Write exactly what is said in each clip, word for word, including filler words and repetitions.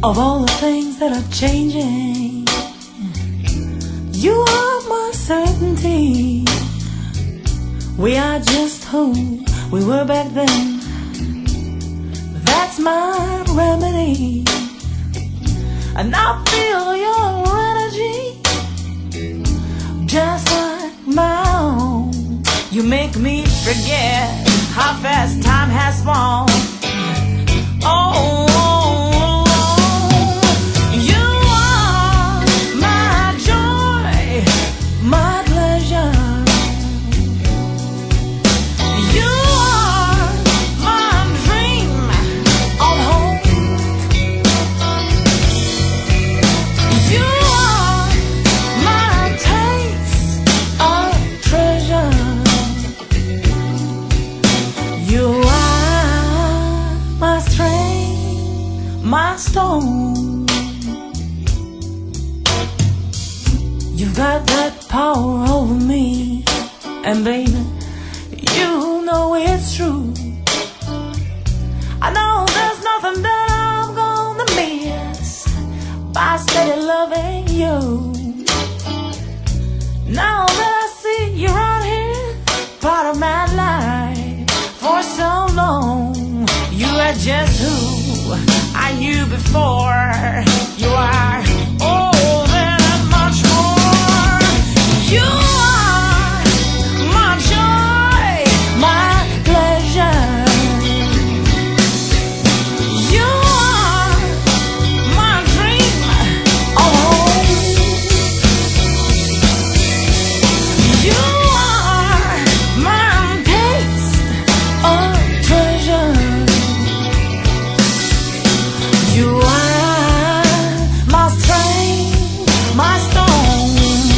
Of all the things that are changing, you are my certainty. We are just who we were back then. That's my remedy. And I feel your energy just like my own. You make me forget how fast time has flown. Oh, my stone. You've got that power over me, and baby, you know it's true. I know there's nothing that I'm gonna miss by steady loving you. Now that I see you're out here, part of my life for so long, you are just who I knew before. You are oh, that much more. You are my joy, my pleasure. You are my dream. Oh, you are my taste of treasure. You are my strength, my stone.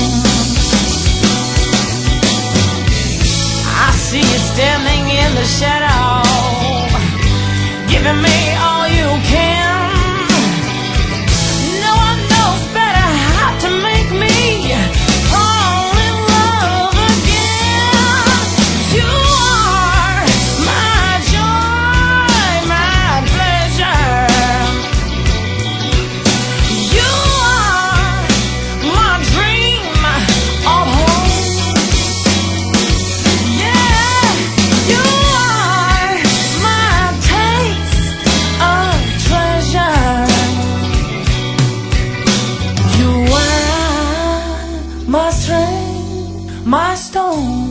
I see you standing in the shadow, giving me all you can. No one knows better how to make me fall in love again. You are my joy, my pleasure. You are my dream of home. Yeah, you are my taste of treasure. You are my strength, my stone.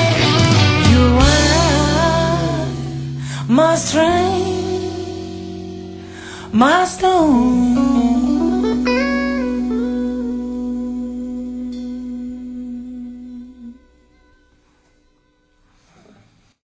my strength, my stone.